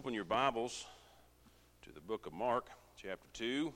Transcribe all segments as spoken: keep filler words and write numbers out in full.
Open your Bibles to the book of Mark, chapter two.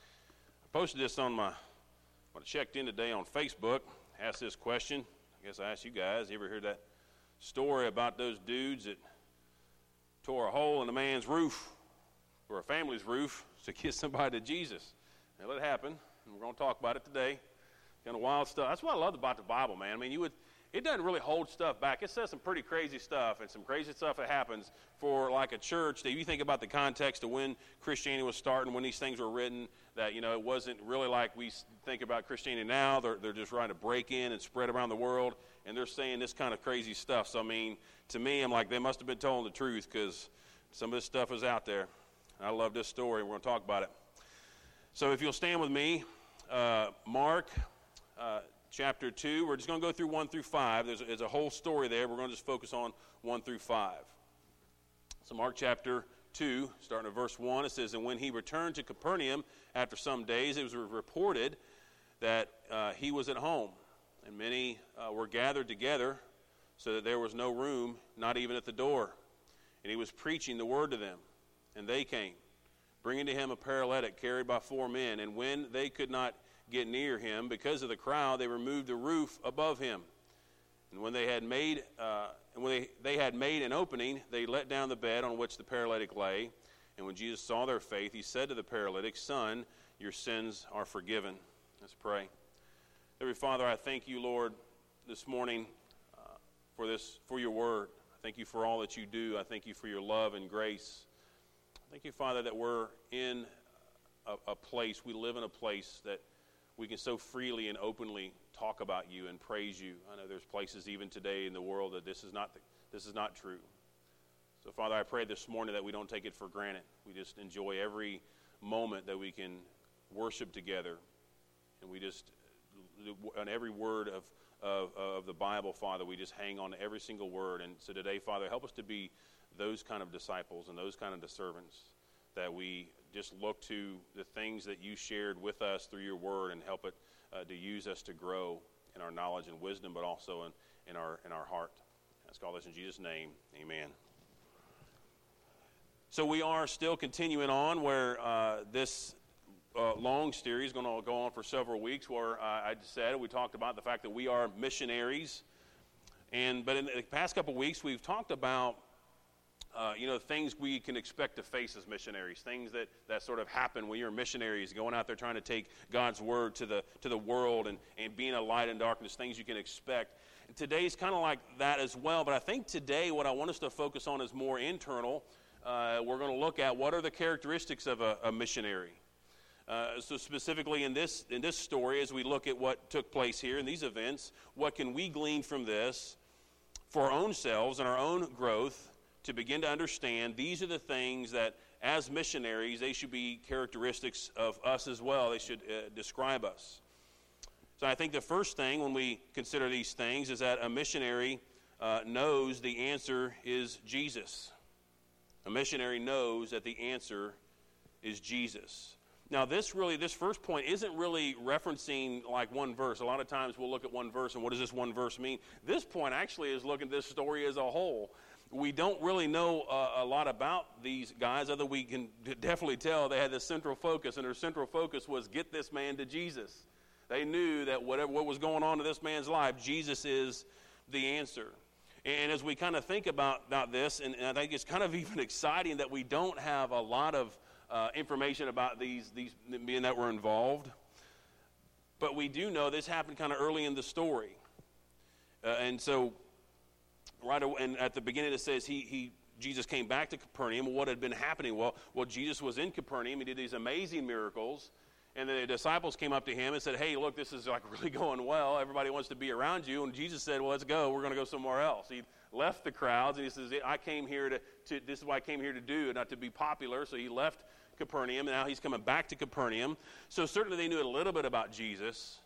I posted this on my, when I checked in today on Facebook, asked this question. I guess I asked you guys, you ever heard that story about those dudes that tore a hole in a man's roof, or a family's roof, to get somebody to Jesus? Now, it happened, and we're going to talk about it today. Kind of wild stuff. That's what I love about the Bible, man. I mean, you would, it doesn't really hold stuff back. It says some pretty crazy stuff, and some crazy stuff that happens for like a church that you think about the context of when Christianity was starting, when these things were written, that, you know, it wasn't really like we think about Christianity now. They're, they're just trying to break in and spread around the world, and they're saying this kind of crazy stuff. So, I mean, to me, I'm like, they must have been telling the truth, because some of this stuff is out there. I love this story. We're going to talk about it. So if you'll stand with me, uh, Mark uh, chapter two. We're just going to go through one through five. There's a, there's a whole story there. We're going to just focus on one through five. So Mark chapter two, starting at verse one, it says, "And when he returned to Capernaum after some days, it was reported that uh, he was at home, and many uh, were gathered together, so that there was no room, not even at the door. And he was preaching the word to them. And they came, bringing to him a paralytic carried by four men. And when they could not get near him because of the crowd, they removed the roof above him. And when they had made, uh, and when they, they had made an opening, they let down the bed on which the paralytic lay. And when Jesus saw their faith, he said to the paralytic, 'Son, your sins are forgiven.'" Let's pray. Heavenly Father, I thank you, Lord, this morning uh, for this, for your word. I thank you for all that you do. I thank you for your love and grace. Thank you, Father, that we're in a, a place, we live in a place that we can so freely and openly talk about you and praise you. I know there's places even today in the world that this is not the, this is not true. So, Father, I pray this morning that we don't take it for granted. We just enjoy every moment that we can worship together, and we just, on every word of, of, of the Bible, Father, we just hang on to every single word. And so today, Father, help us to be those kind of disciples and those kind of servants, that we just look to the things that you shared with us through your word and help it uh, to use us to grow in our knowledge and wisdom, but also in, in our in our heart. Let's call this in Jesus' name. Amen. So we are still continuing on where uh, this uh, long series is going to go on for several weeks, where uh, I said, we talked about the fact that we are missionaries. And but in the past couple of weeks, we've talked about Uh, you know, things we can expect to face as missionaries, things that, that sort of happen when you're missionaries, going out there trying to take God's word to the to the world and, and being a light in darkness, things you can expect. And today's kind of like that as well, but I think today what I want us to focus on is more internal. Uh, we're going to look at what are the characteristics of a, a missionary. Uh, so specifically in this in this story, as we look at what took place here in these events, what can we glean from this for our own selves and our own growth, to begin to understand these are the things that, as missionaries, they should be characteristics of us as well. They should uh, describe us. So I think the first thing when we consider these things is that a missionary uh, knows the answer is Jesus. A missionary knows that the answer is Jesus. Now, this really, this first point isn't really referencing like one verse. A lot of times we'll look at one verse and what does this one verse mean? This point actually is looking at this story as a whole. We don't really know uh, a lot about these guys, other we can definitely tell they had this central focus, and their central focus was get this man to Jesus. They knew that whatever what was going on in this man's life, Jesus is the answer. And as we kind of think about, about this, and, and I think it's kind of even exciting that we don't have a lot of uh, information about these, these men that were involved, but we do know this happened kind of early in the story. Uh, and so Right away, and at the beginning it says he he Jesus came back to Capernaum. What had been happening? Well, well, Jesus was in Capernaum. He did these amazing miracles, and the disciples came up to him and said, "Hey, look, this is like really going well. Everybody wants to be around you." And Jesus said, "Well, let's go. We're going to go somewhere else." He left the crowds, and he says, "I came here to, to this is what I came here to do, not to be popular." So he left Capernaum, and now he's coming back to Capernaum. So certainly they knew a little bit about Jesus.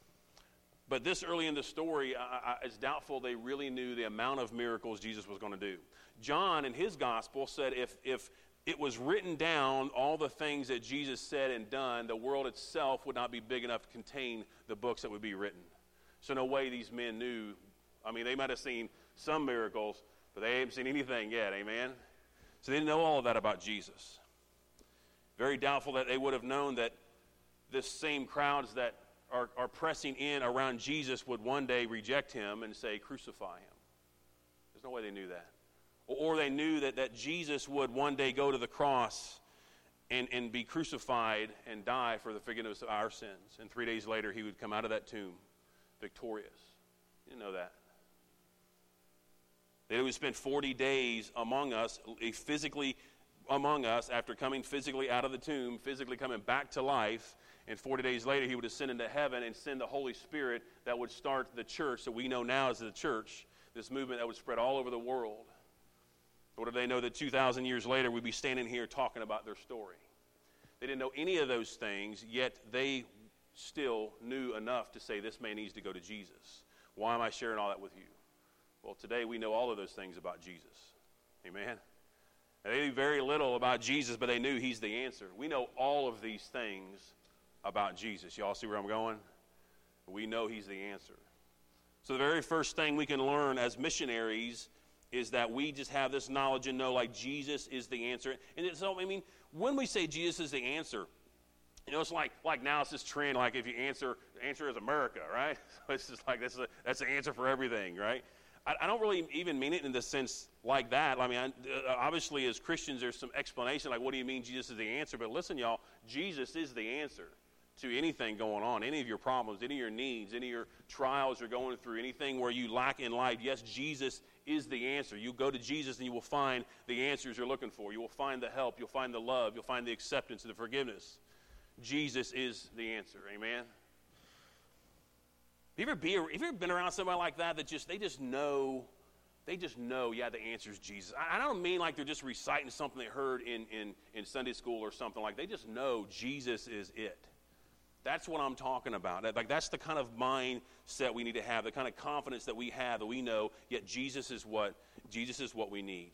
But this early in the story, I, I, it's doubtful they really knew the amount of miracles Jesus was going to do. John, in his gospel, said if if it was written down, all the things that Jesus said and done, the world itself would not be big enough to contain the books that would be written. So no way these men knew. I mean, they might have seen some miracles, but they haven't seen anything yet, amen? So they didn't know all of that about Jesus. Very doubtful that they would have known that this same crowds that are, are pressing in around Jesus would one day reject him and say, crucify him. There's no way they knew that. Or, or they knew that, that Jesus would one day go to the cross and, and be crucified and die for the forgiveness of our sins. And three days later, he would come out of that tomb victorious. You didn't know that. They would spend forty days among us, physically among us, after coming physically out of the tomb, physically coming back to life, and forty days later he would ascend into heaven and send the Holy Spirit that would start the church that we know now as the church, this movement that would spread all over the world. Or did they know that two thousand years later we'd be standing here talking about their story? They didn't know any of those things, yet they still knew enough to say, this man needs to go to Jesus. Why am I sharing all that with you? Well, today we know all of those things about Jesus. Amen? And they knew very little about Jesus, but they knew he's the answer. We know all of these things about Jesus. Y'all see where I'm going? We know he's the answer. So the very first thing we can learn as missionaries is that we just have this knowledge and know, like, Jesus is the answer. And so, I mean, when we say Jesus is the answer, you know, it's like like now it's this trend, like if you answer, the answer is America, right? So it's just like that's, a, that's the answer for everything, right? I, I don't really even mean it in the sense like that. I mean, I, uh, obviously as Christians there's some explanation, like what do you mean Jesus is the answer? But listen, y'all, Jesus is the answer to anything going on, any of your problems, any of your needs, any of your trials you're going through, anything where you lack in life. Yes, Jesus is the answer. You go to Jesus and you will find the answers you're looking for. You will find the help. You'll find the love. You'll find the acceptance and the forgiveness. Jesus is the answer. Amen? Have you ever, be, have you ever been around somebody like that that just, they just know, they just know, yeah, the answer is Jesus. I, I don't mean like they're just reciting something they heard in, in, in Sunday school or something like that. They just know Jesus is it. That's what I'm talking about. Like, that's the kind of mindset we need to have, the kind of confidence that we have, that we know, yet Jesus is what, Jesus is what we need.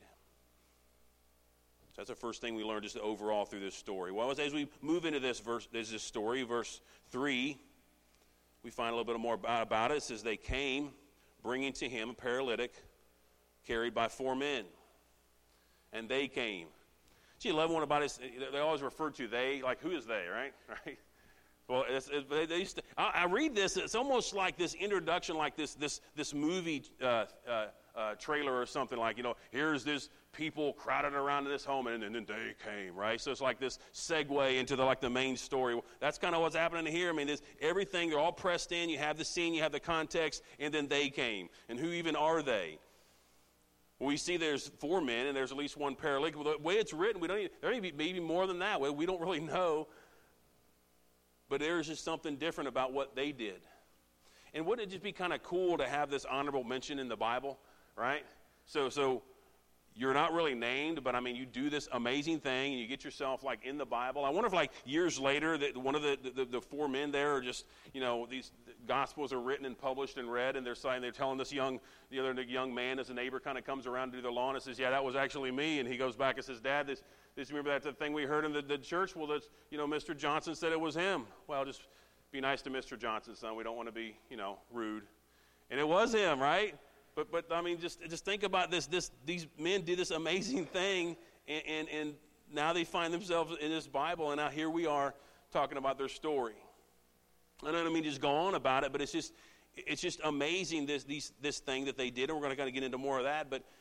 So that's the first thing we learned just overall through this story. Well, as we move into this verse, there's this story, verse three, we find a little bit more about, about it. It says, they came, bringing to him a paralytic carried by four men. And they came. See, I love one about it. They always refer to they, like, who is they, right? Right? Well, it's, it, they used to, I, I read this. It's almost like this introduction, like this this this movie uh, uh, uh, trailer or something. Like, you know, here's this people crowded around in this home, and, and then they came, right? So it's like this segue into the like the main story. Well, that's kind of what's happening here. I mean, there's everything. They're all pressed in. You have the scene, you have the context, and then they came. And who even are they? We see there's four men, and there's at least one paralytic. Well, the way it's written, we don't. Even, there may be maybe more than that. We don't really know. But there's just something different about what they did. And wouldn't it just be kind of cool to have this honorable mention in the Bible, right? So so you're not really named, but I mean, you do this amazing thing, and you get yourself, like, in the Bible. I wonder if, like, years later, that one of the, the, the four men there are just, you know, these Gospels are written and published and read, and they're saying, they're telling this young, the other young man, as a neighbor kind of comes around to do their lawn and says, yeah, that was actually me. And he goes back and says, Dad, this, this remember that the thing we heard in the, the church? Well, that's, you know, Mister Johnson said it was him. Well, just be nice to Mister Johnson, son. We don't want to be, you know, rude. And it was him, right? But, but I mean, just just think about this. This these men did this amazing thing, and, and, and now they find themselves in this Bible, and now here we are talking about their story. I don't mean just go on about it, but it's just it's just amazing this these this thing that they did, and we're going to kind of get into more of that. But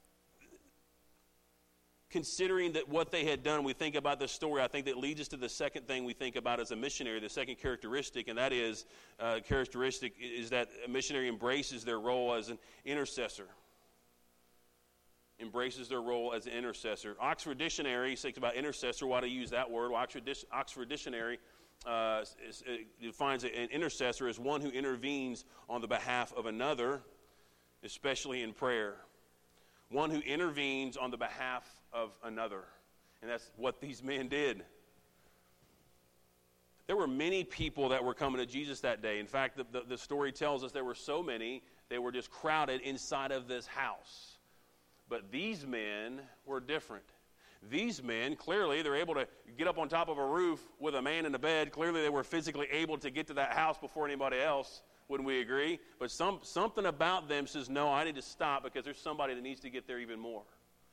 considering that what they had done, we think about this story, I think that leads us to the second thing we think about as a missionary, the second characteristic, and that is, uh, characteristic is that a missionary embraces their role as an intercessor. Embraces their role as an intercessor. Oxford Dictionary thinks about intercessor. Why do you use that word? Well, Oxford, Oxford Dictionary uh, is, it defines an intercessor as one who intervenes on the behalf of another, especially in prayer. One who intervenes on the behalf of another. And that's what these men did. There were many people that were coming to Jesus that day. In fact, the, the, the story tells us there were so many, they were just crowded inside of this house. But these men were different. These men, clearly, they're able to get up on top of a roof with a man in a bed. Clearly, they were physically able to get to that house before anybody else. Wouldn't we agree? But some something about them says, no, I need to stop because there's somebody that needs to get there even more.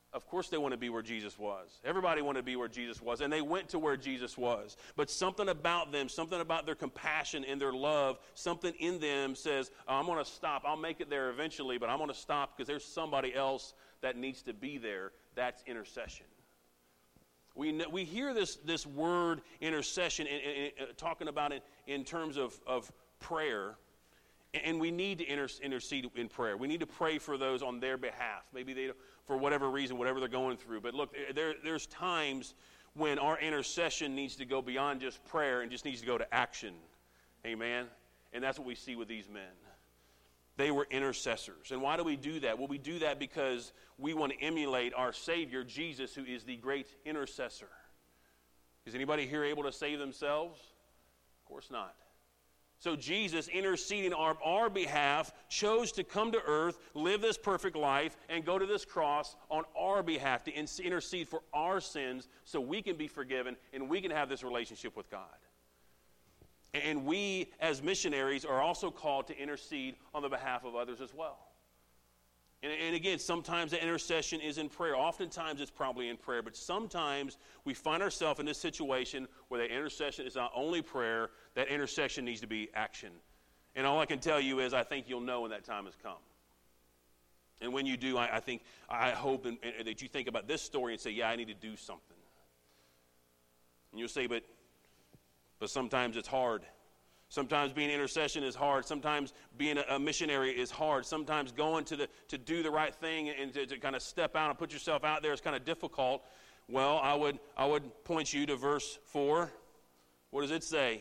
Of course they want to be where Jesus was. Everybody wanted to be where Jesus was, and they went to where Jesus was. But something about them, something about their compassion and their love, something in them says, oh, I'm going to stop. I'll make it there eventually, but I'm going to stop because there's somebody else that needs to be there. That's intercession. We know, we hear this, this word intercession and, and, and, talking about it in terms of, of prayer. And we need to inter- intercede in prayer. We need to pray for those on their behalf. Maybe they, for whatever reason, whatever they're going through. But look, there, there's times when our intercession needs to go beyond just prayer and just needs to go to action. Amen? And that's what we see with these men. They were intercessors. And why do we do that? Well, we do that because we want to emulate our Savior, Jesus, who is the great intercessor. Is anybody here able to save themselves? Of course not. So Jesus, interceding on our, our behalf, chose to come to earth, live this perfect life, and go to this cross on our behalf to intercede for our sins so we can be forgiven and we can have this relationship with God. And we, as missionaries, are also called to intercede on the behalf of others as well. And, and again, sometimes the intercession is in prayer. Oftentimes it's probably in prayer, but sometimes we find ourselves in this situation where the intercession is not only prayer, that intercession needs to be action. And all I can tell you is I think you'll know when that time has come. And when you do, I, I think, I hope and, and that you think about this story and say, yeah, I need to do something. And you'll say, but, but sometimes it's hard. Sometimes being intercession is hard. Sometimes being a, a missionary is hard. Sometimes going to the to do the right thing and to, to kind of step out and put yourself out there is kind of difficult. Well, I would I would point you to verse four. What does it say?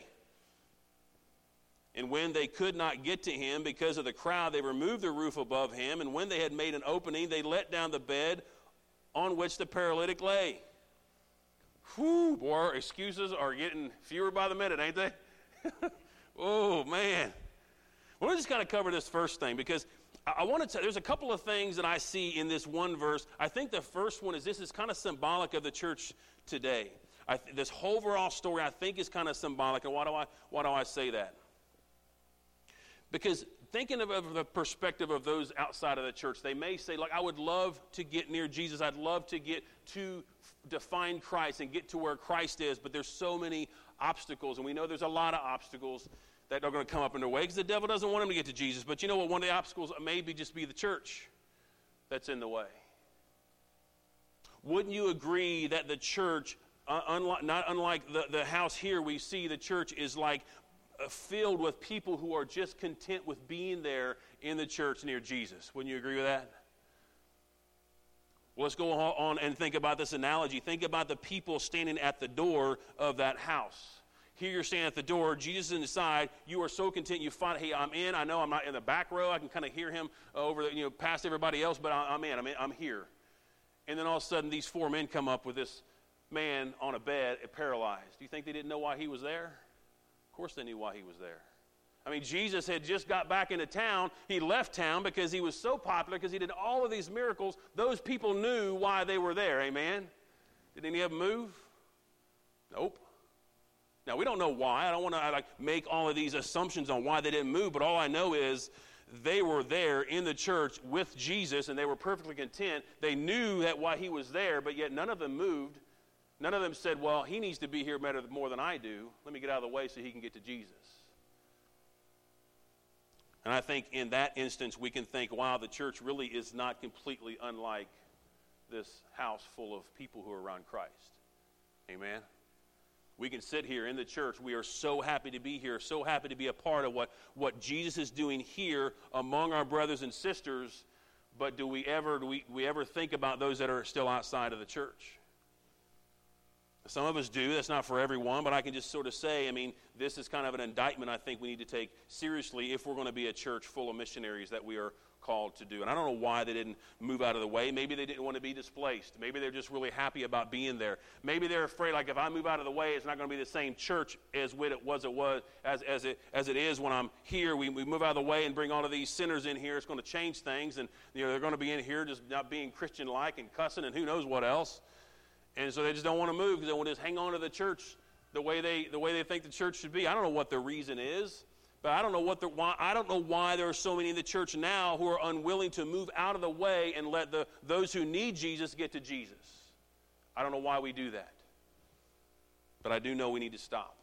And when they could not get to him because of the crowd, they removed the roof above him. And when they had made an opening, they let down the bed on which the paralytic lay. Whew, boy, our excuses are getting fewer by the minute, ain't they? Oh, man. Well, let's just kind of cover this first thing because I, I want to tell there's a couple of things that I see in this one verse. I think the first one is this is kind of symbolic of the church today. I th- this whole overall story I think is kind of symbolic. And why do I, why do I say that? Because thinking of, of the perspective of those outside of the church, they may say, like, I would love to get near Jesus. I'd love to get to define Christ and get to where Christ is, but there's so many obstacles, and we know there's a lot of obstacles that are going to come up in their way because the devil doesn't want them to get to Jesus. But you know what? One of the obstacles may be just be the church that's in the way. Wouldn't you agree that the church, uh, unlike, not unlike the, the house here, we see the church is like uh, filled with people who are just content with being there in the church near Jesus? Wouldn't you agree with that? Well, let's go on and think about this analogy. Think about the people standing at the door of that house. Here you're standing at the door, Jesus is inside, you are so content, you find, hey, I'm in, I know I'm not in the back row, I can kind of hear him over, the, you know, past everybody else, but I'm in, I'm in, I'm here. And then all of a sudden, these four men come up with this man on a bed, paralyzed. Do you think they didn't know why he was there? Of course they knew why he was there. I mean, Jesus had just got back into town. He left town because he was so popular, because he did all of these miracles. Those people knew why they were there, amen? Did any of them move? Nope. Now, we don't know why. I don't want to like make all of these assumptions on why they didn't move, but all I know is they were there in the church with Jesus, and they were perfectly content. They knew that why he was there, but yet none of them moved. None of them said, well, he needs to be here better, more than I do. Let me get out of the way so he can get to Jesus. And I think in that instance, we can think, wow, the church really is not completely unlike this house full of people who are around Christ. Amen? We can sit here in the church. We are so happy to be here, so happy to be a part of what, what Jesus is doing here among our brothers and sisters, but do we ever do we, we ever think about those that are still outside of the church? Some of us do. That's not for everyone, but I can just sort of say, I mean, this is kind of an indictment I think we need to take seriously if we're going to be a church full of missionaries that we are called to do. And I don't know why they didn't move out of the way. Maybe they didn't want to be displaced. Maybe they're just really happy about being there. Maybe they're afraid, like, if I move out of the way, it's not going to be the same church as what it was, it was as, as, it, as it is when I'm here. We, we move out of the way and bring all of these sinners in here. It's going to change things, and you know they're going to be in here just not being Christian-like and cussing and who knows what else. And so they just don't want to move because they want to just hang on to the church the way they the way they think the church should be. I don't know what the reason is, But I don't know what the, why. I don't know why there are so many in the church now who are unwilling to move out of the way and let the those who need Jesus get to Jesus. I don't know why we do that. But I do know we need to stop.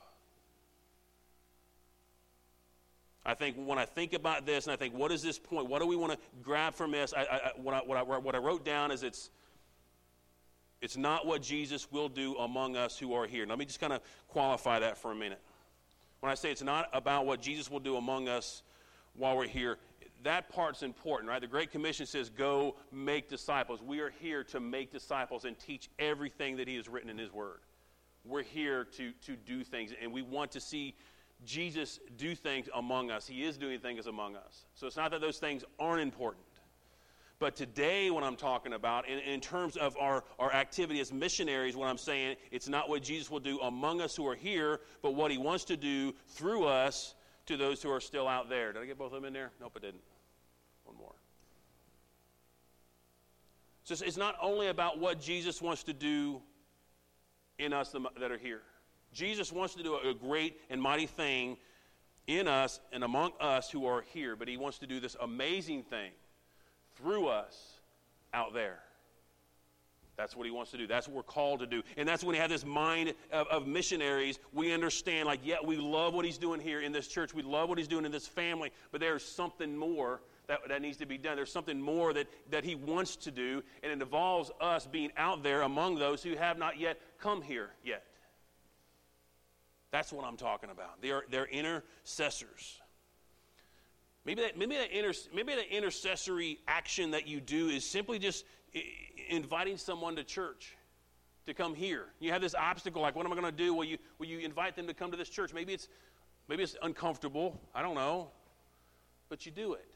I think when I think about this, and I think, what is this point? What do we want to grab from this? I, I, what, I, what, I, what I wrote down is it's it's not what Jesus will do among us who are here. Let me just kind of qualify that for a minute. When I say it's not about what Jesus will do among us while we're here, that part's important, right? The Great Commission says, go make disciples. We are here to make disciples and teach everything that he has written in his word. We're here to, to do things, and we want to see Jesus do things among us. He is doing things among us. So it's not that those things aren't important. But today, what I'm talking about, in, in terms of our, our activity as missionaries, what I'm saying, it's not what Jesus will do among us who are here, but what he wants to do through us to those who are still out there. Did I get both of them in there? Nope, I didn't. One more. So it's not only about what Jesus wants to do in us that are here. Jesus wants to do a great and mighty thing in us and among us who are here, but he wants to do this amazing thing through us out there. That's what he wants to do. That's what we're called to do. And that's when we have this mind of, of missionaries, we understand, like, yeah, we love what he's doing here in this church. We love what he's doing in this family, but there's something more that, that needs to be done. There's something more that, that he wants to do, and it involves us being out there among those who have not yet come here yet. That's what I'm talking about. They are, they're intercessors. Maybe that, maybe, that inter, maybe that intercessory action that you do is simply just I- inviting someone to church, to come here. You have this obstacle, like, what am I going to do? Will you, will you invite them to come to this church? Maybe it's, maybe it's uncomfortable. I don't know. But you do it.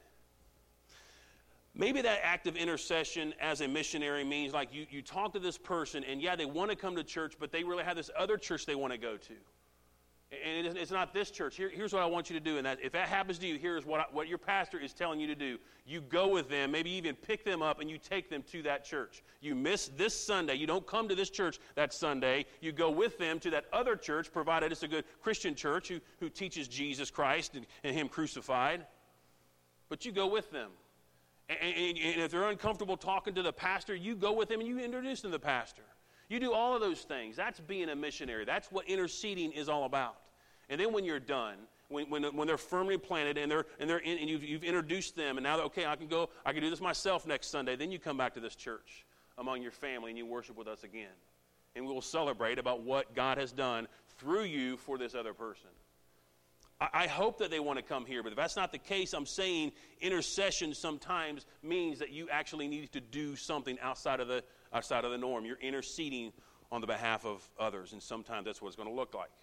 Maybe that act of intercession as a missionary means, like, you, you talk to this person, and yeah, they want to come to church, but they really have this other church they want to go to. And it's not this church. Here, here's what I want you to do. And that, if that happens to you, here's what, I, what your pastor is telling you to do. You go with them, maybe even pick them up, and you take them to that church. You miss this Sunday. You don't come to this church that Sunday. You go with them to that other church, provided it's a good Christian church who, who teaches Jesus Christ and, and him crucified. But you go with them. And, and, and if they're uncomfortable talking to the pastor, you go with them and you introduce them to the pastor. You do all of those things. That's being a missionary. That's what interceding is all about. And then when you're done, when when, when they're firmly planted and they're and they're in, and you've, you've introduced them, and now that, okay, I can go, I can do this myself next Sunday. Then you come back to this church among your family and you worship with us again, and we will celebrate about what God has done through you for this other person. I, I hope that they want to come here, but if that's not the case, I'm saying intercession sometimes means that you actually need to do something outside of the outside of the norm. You're interceding on the behalf of others, and sometimes that's what it's going to look like.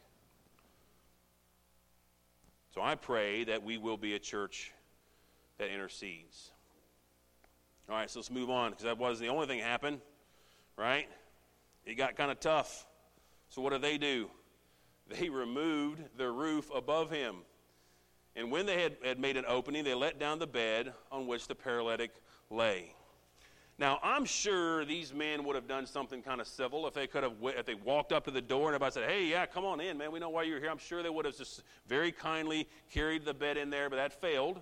So I pray that we will be a church that intercedes. All right, so let's move on, because that wasn't the only thing that happened, right? It got kind of tough. So what did they do? They removed the roof above him. And when they had, had made an opening, they let down the bed on which the paralytic lay. Now, I'm sure these men would have done something kind of civil if they could have, if they walked up to the door and everybody said, hey, yeah, come on in, man, we know why you're here. I'm sure they would have just very kindly carried the bed in there, but that failed.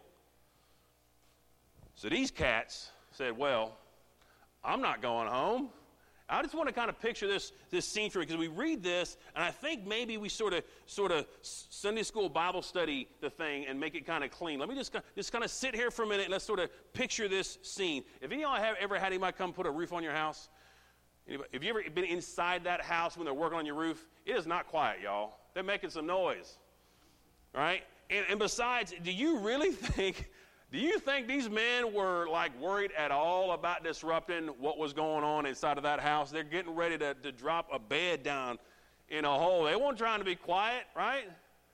So these cats said, well, I'm not going home. I just want to kind of picture this this scene for you, because we read this, and I think maybe we sort of sort of Sunday school Bible study the thing and make it kind of clean. Let me just just kind of sit here for a minute and let's sort of picture this scene. If any of y'all have ever had anybody come put a roof on your house, anybody, have you ever been inside that house when they're working on your roof? It is not quiet, y'all. They're making some noise, right? And, and besides, do you really think? Do you think these men were, like, worried at all about disrupting what was going on inside of that house? They're getting ready to, to drop a bed down in a hole. They weren't trying to be quiet, right?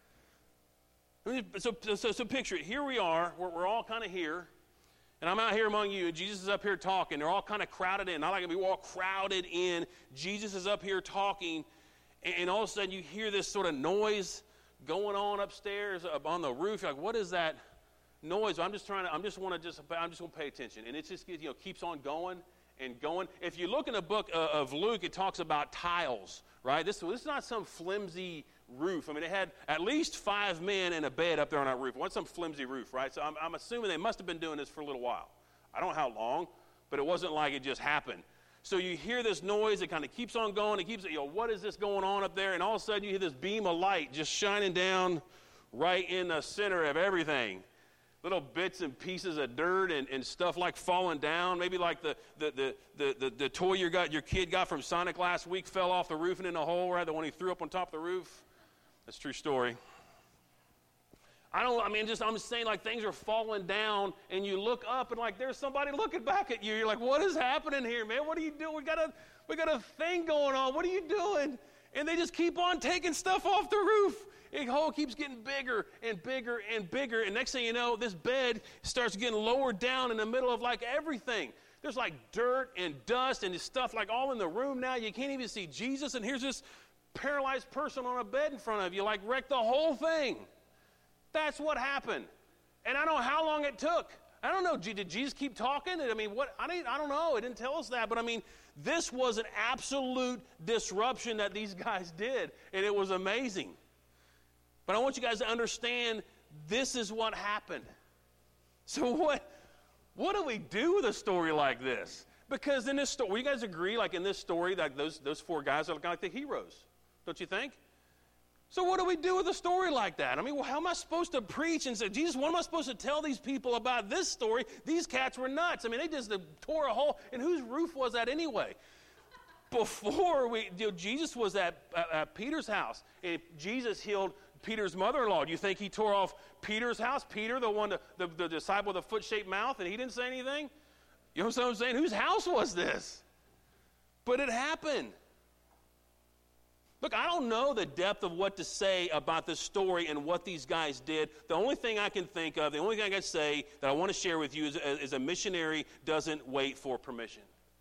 So, so, so picture it. Here we are. We're, we're all kind of here. And I'm out here among you, and Jesus is up here talking. They're all kind of crowded in. Not like we're all crowded in. Jesus is up here talking, and, and all of a sudden you hear this sort of noise going on upstairs up on the roof. You're like, what is that noise? I'm just trying to, I'm just want to just, I'm just going to pay attention. And it just, you know, keeps on going and going. If you look in the book uh, of Luke, it talks about tiles, right? This, this is not some flimsy roof. I mean, they had at least five men in a bed up there on that roof. It wasn't some flimsy roof, right? So I'm, I'm assuming they must have been doing this for a little while. I don't know how long, but it wasn't like it just happened. So you hear this noise, it kind of keeps on going, it keeps, you know, what is this going on up there? And all of a sudden you hear this beam of light just shining down right in the center of everything. Little bits and pieces of dirt and, and stuff like falling down. Maybe like the the, the, the, the the toy you got, your kid got from Sonic last week fell off the roof and in a hole, right? The one he threw up on top of the roof. That's a true story. I don't, I mean, just, I'm just saying, like, things are falling down, and you look up, and, like, there's somebody looking back at you. You're like, what is happening here, man? What are you doing? We got a, we got a thing going on. What are you doing? And they just keep on taking stuff off the roof. And the hole keeps getting bigger and bigger and bigger. And next thing you know, this bed starts getting lowered down in the middle of, like, everything. There's, like, dirt and dust and stuff, like, all in the room now. You can't even see Jesus. And here's this paralyzed person on a bed in front of you, like, wrecked the whole thing. That's what happened. And I don't know how long it took. I don't know. Did Jesus keep talking? I mean, what? I didn't, I don't know. It didn't tell us that. But, I mean, this was an absolute disruption that these guys did. And it was amazing. But I want you guys to understand this is what happened. So what, what do we do with a story like this? Because in this story, will you guys agree, like in this story, that those, those four guys are kind of like the heroes? Don't you think? So what do we do with a story like that? I mean, well, how am I supposed to preach and say, Jesus, what am I supposed to tell these people about this story? These cats were nuts. I mean, they just tore a hole. And whose roof was that anyway? Before we, you know, Jesus was at, at, at Peter's house, and Jesus healed Peter's mother-in-law. Do you think he tore off Peter's house? Peter, the one, the, the, the disciple with the foot-shaped mouth, and he didn't say anything? You know what I'm saying? Whose house was this? But it happened. Look, I don't know the depth of what to say about this story and what these guys did. The only thing I can think of, the only thing I can say that I want to share with you is, is a missionary doesn't wait for permission.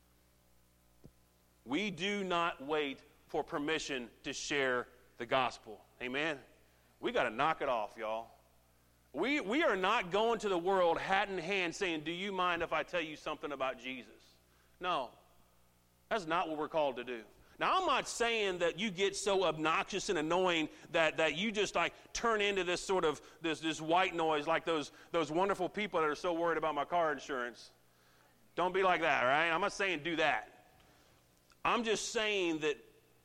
We do not wait for permission to share the gospel. Amen? We got to knock it off, y'all. We, we are not going to the world hat in hand saying, do you mind if I tell you something about Jesus? No. That's not what we're called to do. Now, I'm not saying that you get so obnoxious and annoying that, that you just like turn into this sort of this, this white noise like those, those wonderful people that are so worried about my car insurance. Don't be like that, right? I'm not saying do that. I'm just saying that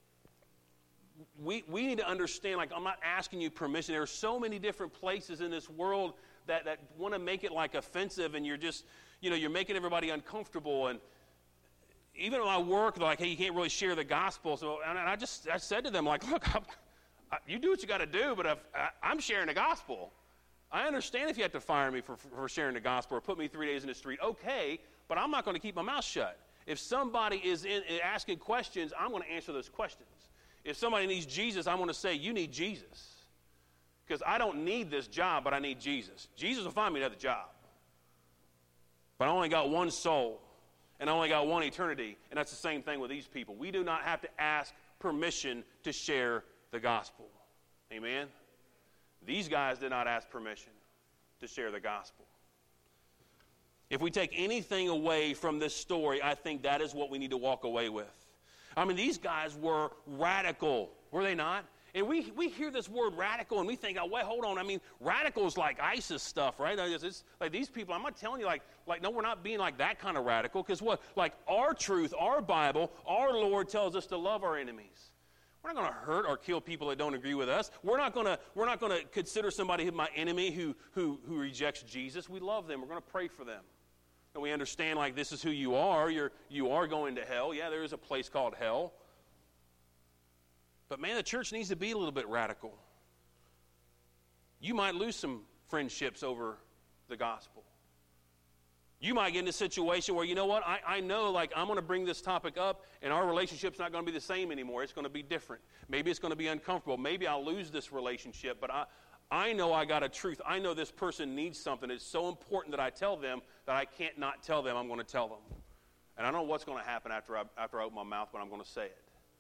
we, we need to understand, like, I'm not asking you permission. There are so many different places in this world that, that want to make it like offensive, and you're just, you know, you're making everybody uncomfortable. And even at my work, they're like, hey, you can't really share the gospel. So, and I just, I said to them, like, look, I'm, I, you do what you got to do, but if, I, I'm sharing the gospel. I understand if you have to fire me for, for sharing the gospel or put me three days in the street, okay, but I'm not going to keep my mouth shut. If somebody is in, asking questions, I'm going to answer those questions. If somebody needs Jesus, I'm going to say, you need Jesus. Because I don't need this job, but I need Jesus. Jesus will find me another job. But I only got one soul. And I only got one eternity, and that's the same thing with these people. We do not have to ask permission to share the gospel. Amen? These guys did not ask permission to share the gospel. If we take anything away from this story, I think that is what we need to walk away with. I mean, these guys were radical, were they not? And we, we hear this word radical, and we think, oh, wait, hold on. I mean, radical is like ISIS stuff, right? It's, it's like these people, I'm not telling you, like, like, no, we're not being like that kind of radical. Because what? Like, our truth, our Bible, our Lord tells us to love our enemies. We're not going to hurt or kill people that don't agree with us. We're not going to we're not going to consider somebody my enemy who, who, who rejects Jesus. We love them. We're going to pray for them. And we understand, like, this is who you are. You're, you are going to hell. Yeah, there is a place called hell. But, man, the church needs to be a little bit radical. You might lose some friendships over the gospel. You might get in a situation where, you know what, I, I know, like, I'm going to bring this topic up, and our relationship's not going to be the same anymore. It's going to be different. Maybe it's going to be uncomfortable. Maybe I'll lose this relationship, but I, I know I got a truth. I know this person needs something. It's so important that I tell them that I can't not tell them. I'm going to tell them. And I don't know what's going to happen after I, after I open my mouth, but I'm going to say it.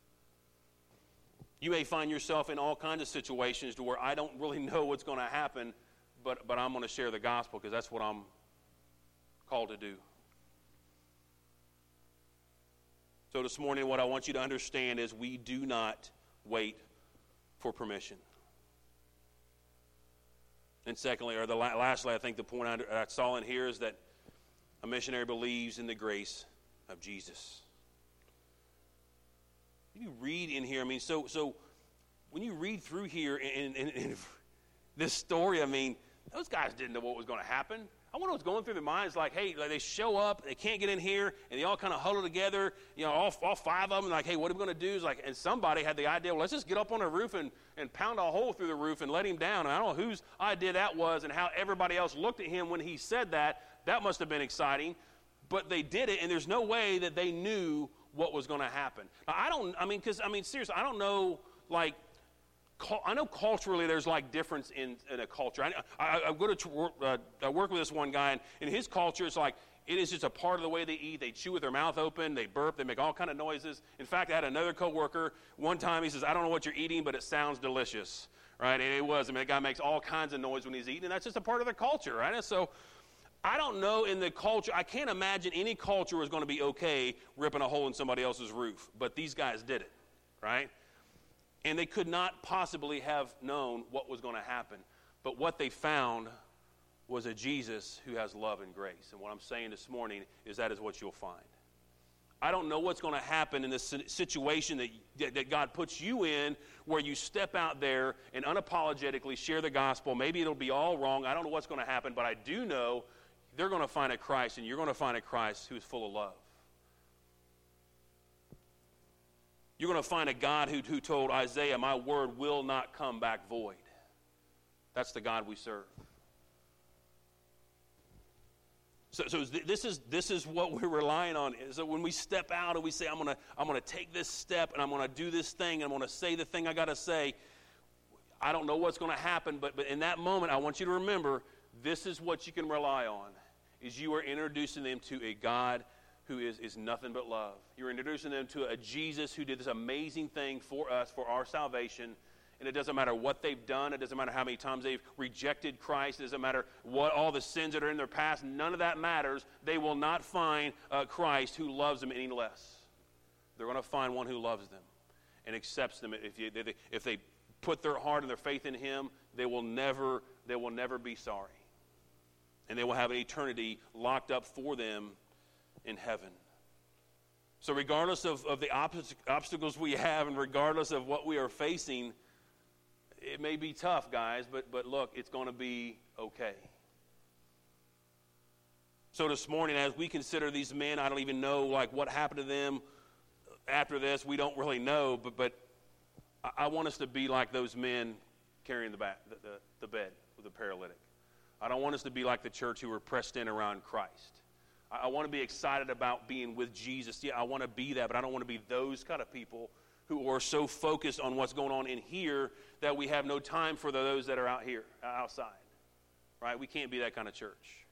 You may find yourself in all kinds of situations to where I don't really know what's going to happen, but, but I'm going to share the gospel because that's what I'm called to do. So this morning, what I want you to understand is we do not wait for permission. And secondly, or the la- lastly, I think the point I, I saw in here is that a missionary believes in the grace of Jesus. You read in here, I mean, so so when you read through here in, in, in this story, I mean, those guys didn't know what was going to happen. I wonder what's going through their minds. Like, hey, like they show up, they can't get in here, and they all kind of huddle together. You know, all, all five of them. Like, hey, what are we going to do? Is like, and somebody had the idea. Well, let's just get up on the roof and, and pound a hole through the roof and let him down. And I don't know whose idea that was, and how everybody else looked at him when he said that. That must have been exciting. But they did it, and there's no way that they knew what was going to happen. Now, I don't. I mean, because I mean, seriously, I don't know. Like, I know culturally there's like difference in, in a culture. I, I, I go to uh, I work with this one guy, and in his culture, it's like it is just a part of the way they eat. They chew with their mouth open, they burp, they make all kind of noises. In fact, I had another coworker one time. He says, "I don't know what you're eating, but it sounds delicious." Right? And it was. I mean, the guy makes all kinds of noise when he's eating, and that's just a part of their culture, right? And so, I don't know in the culture. I can't imagine any culture was going to be okay ripping a hole in somebody else's roof, but these guys did it, right? And they could not possibly have known what was going to happen. But what they found was a Jesus who has love and grace. And what I'm saying this morning is that is what you'll find. I don't know what's going to happen in this situation that, that God puts you in, where you step out there and unapologetically share the gospel. Maybe it'll be all wrong. I don't know what's going to happen, but I do know they're going to find a Christ, and you're going to find a Christ who is full of love. You're going to find a God who, who told Isaiah, "My word will not come back void." That's the God we serve. So, so this is this is what we're relying on. So when we step out and we say, "I'm going to I'm going to take this step and I'm going to do this thing and I'm going to say the thing I got to say," I don't know what's going to happen, but but in that moment, I want you to remember this is what you can rely on: is you are introducing them to a God who is, is nothing but love. You're introducing them to a Jesus who did this amazing thing for us, for our salvation. And it doesn't matter what they've done. It doesn't matter how many times they've rejected Christ. It doesn't matter what all the sins that are in their past. None of that matters. They will not find uh, Christ who loves them any less. They're going to find one who loves them and accepts them. If, you, if, they, if they put their heart and their faith in him, they will never, they will never be sorry. And they will have an eternity locked up for them in heaven. So regardless of, of the obst- obstacles we have, and regardless of what we are facing, it may be tough, guys, but, but look, it's going to be okay. So this morning, as we consider these men, I don't even know like what happened to them after this. We don't really know, but, but I, I want us to be like those men carrying the, back, the, the, the bed with the paralytic. I don't want us to be like the church who were pressed in around Christ. I want to be excited about being with Jesus. Yeah, I want to be that, but I don't want to be those kind of people who are so focused on what's going on in here that we have no time for those that are out here, outside. Right? We can't be that kind of church.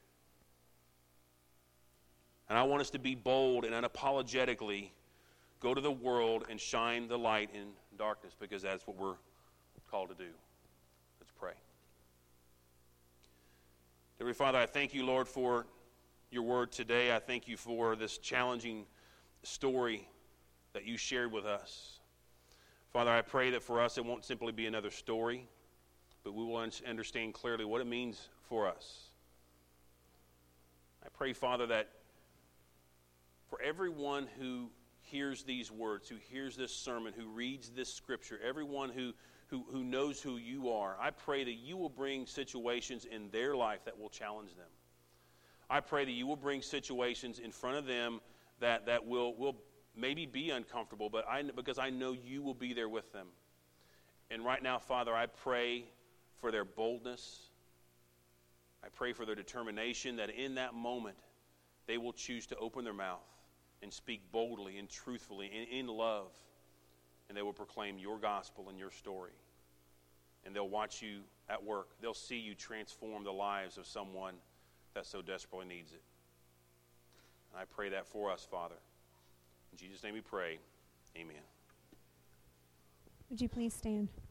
And I want us to be bold and unapologetically go to the world and shine the light in darkness, because that's what we're called to do. Let's pray. Dear Father, I thank you, Lord, for your word today. I thank you for this challenging story that you shared with us. Father, I pray that for us it won't simply be another story, but we will understand clearly what it means for us. I pray, Father, that for everyone who hears these words, who hears this sermon, who reads this scripture, everyone who, who, who knows who you are, I pray that you will bring situations in their life that will challenge them. I pray that you will bring situations in front of them that, that will, will maybe be uncomfortable, but I, because I know you will be there with them. And right now, Father, I pray for their boldness. I pray for their determination that in that moment they will choose to open their mouth and speak boldly and truthfully and in love, and they will proclaim your gospel and your story. And they'll watch you at work. They'll see you transform the lives of someone that so desperately needs it. And I pray that for us, Father. In Jesus' name we pray. Amen. Would you please stand?